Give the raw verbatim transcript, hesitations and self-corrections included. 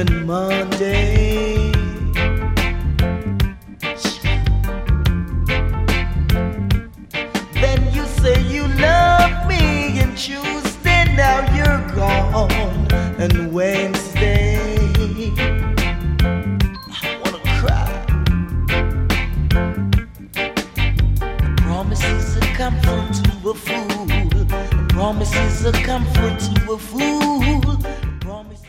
and Monday. Then you say you love me, and Tuesday now you're gone, and Wednesday I wanna cry. Promises are comfort to a fool. Promises are comfort